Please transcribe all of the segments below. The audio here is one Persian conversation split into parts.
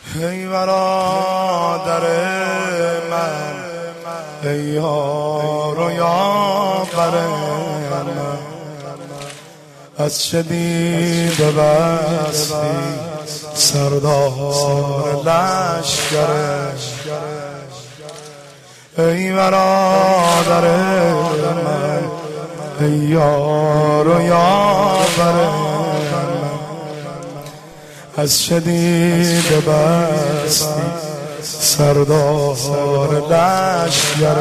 ای برادر من، ای یار و یاور من، از چه دیده بستی سردار لشکر؟ ای برادر من، ای یار و یاور من، از چه دیده بستی سردار لشکر؟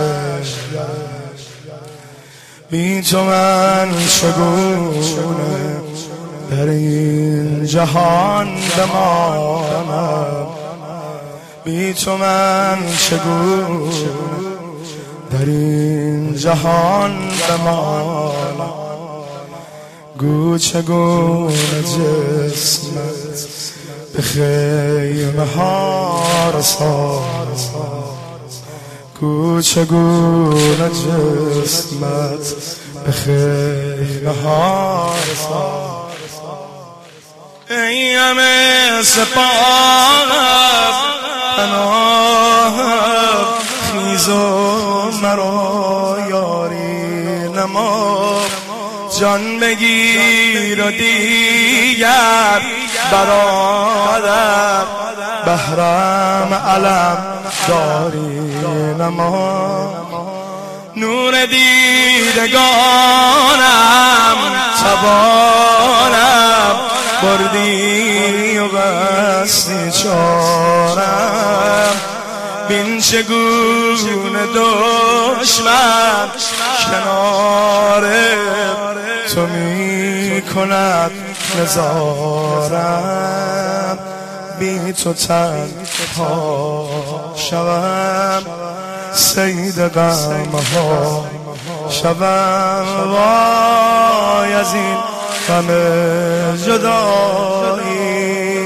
بی تو من چگونه در این جهان بمانم؟ بی تو من چگونه در این جهان بمانم؟ گو چگونه جسمت به خیمه ها رسانم؟ گو چگونه جسمت به خیمه ها رسانم؟ ای همه سپاه پناه خیز و مرا یاری نما، جان بگیر و دیگر برادر بهرم علم داری نما. نور دیدگانم توانم بردی و بستی چارم، بین چگونه دشمن کنار تو می کند نزارم. بی تو تنها شوم صید غم ها شوم، وای از این غم جدایی.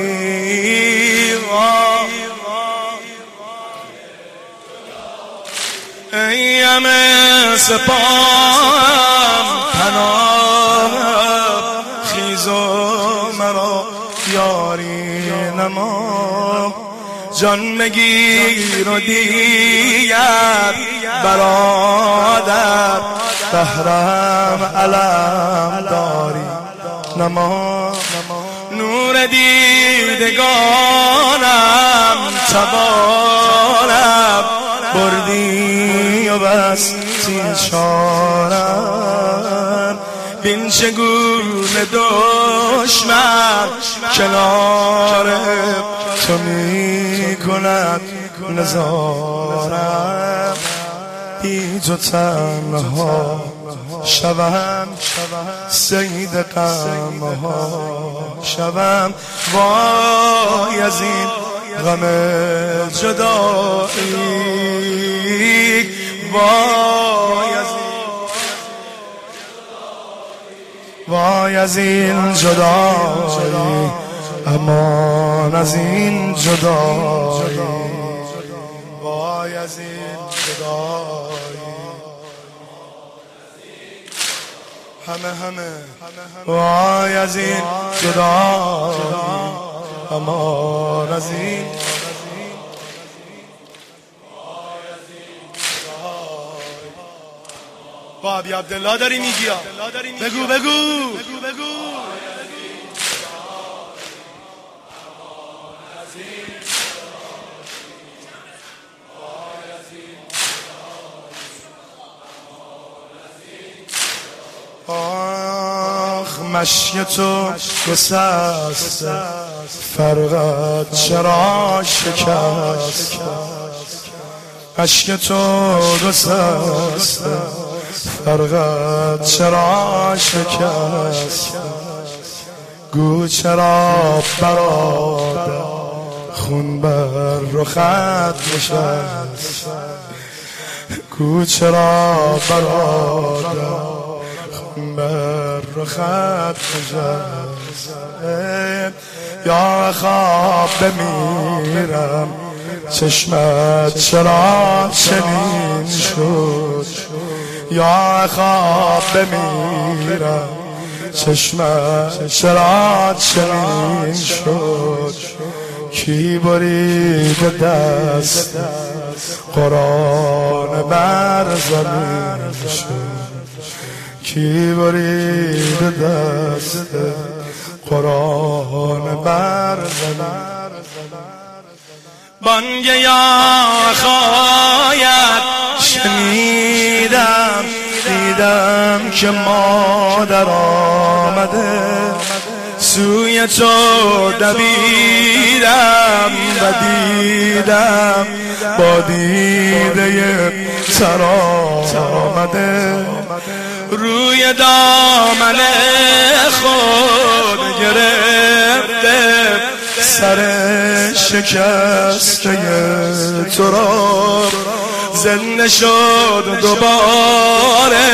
ای همه سپاهم پناه خیز و مرا یاری نما، جان بگیر و دیگر برادر بهرم علم داری نما. نور دیدگانم توانم بردی و بستی چارم، بین چگونه دشمن کنار تو می کند نزارم. بی تو تنها شوم صید غم ها شوم، وای از این غم جدایی. وای از این جدایی، امان از این جدایی. وای از این جدایی، همه وای از این جدایی، امان از این. با ابی عبدالله داری میگی؟ بگو آخ مشی تو گسست فرقت چرا شکست؟ اشک تو گسست فرقت چرا شکست؟ گو چرا برادر خون بر رخت نشست؟ گو چرا برادر خون بر رخت نشست؟ یا خواب بمیرم چشمت چرا چنین شد؟ یا خواب بمیرم چشمت چرا چنین شد؟ کی برید دست قرآن بر زمین شد کی برید دست قرآن بر زمین بانگ یا خواید شنیدم دیدم که مادر آمده سوی تو دویدم و دیدم با دیده تر آمده روی دامن خود گرفته سر شکسته تو را زنده شد دوباره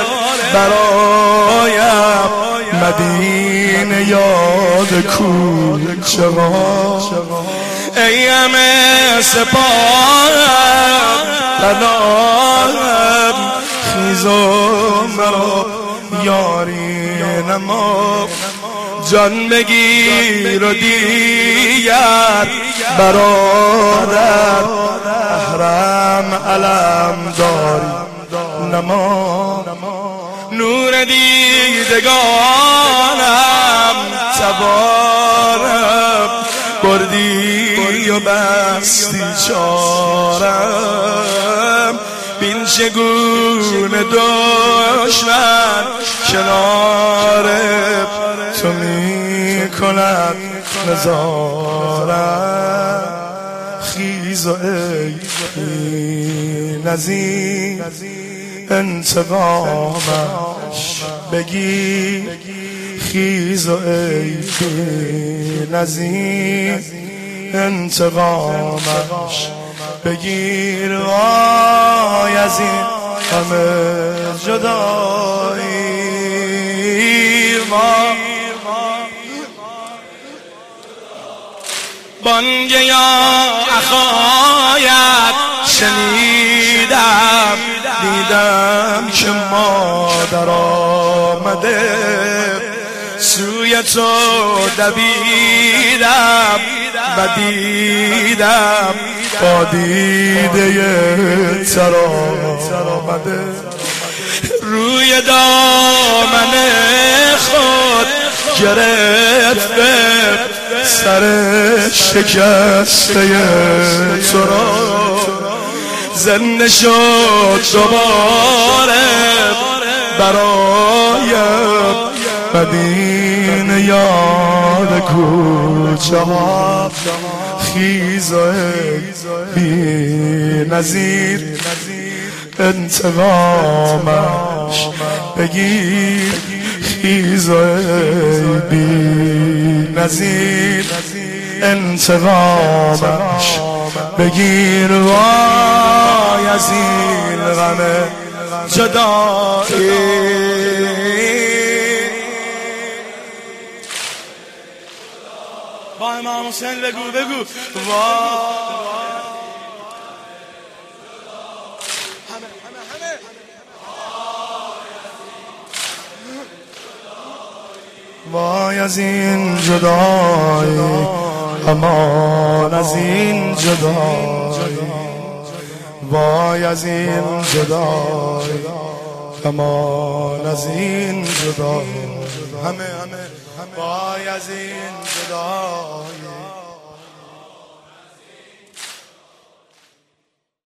برایم مدینه یاد کوچه ها ای همه سپاهم پناهم خیز و مرا یاری نما جان بگیر و دیگر برادر احرم علم داری نما نور دیدگانم تبارم بردی و بستی چارم بین چگونه دشمن کنار تو می کند نظارم خیز و ای نزی انتقامش بگیر خیز و ای نزی انتقامش بگیر وای از این همه جدایی بانگ یا اخایت شنیدم دیدم که مادر آمده سوی تو دویدم و دیدم با دیده تر آمده روی دامن خود گرفته سر شکسته تو را زنده شد دوباره برایم مدینه یاد کوچه ها خیز و بی نظیر انتقامش بگیر خیز و بی نظیر انتقامش بگیر وای از این غم جدایی با امام حسین بگو وای از این جدایی امان از این جدایی وای از این جدایی امان از این جدایی همه وای از این جدایی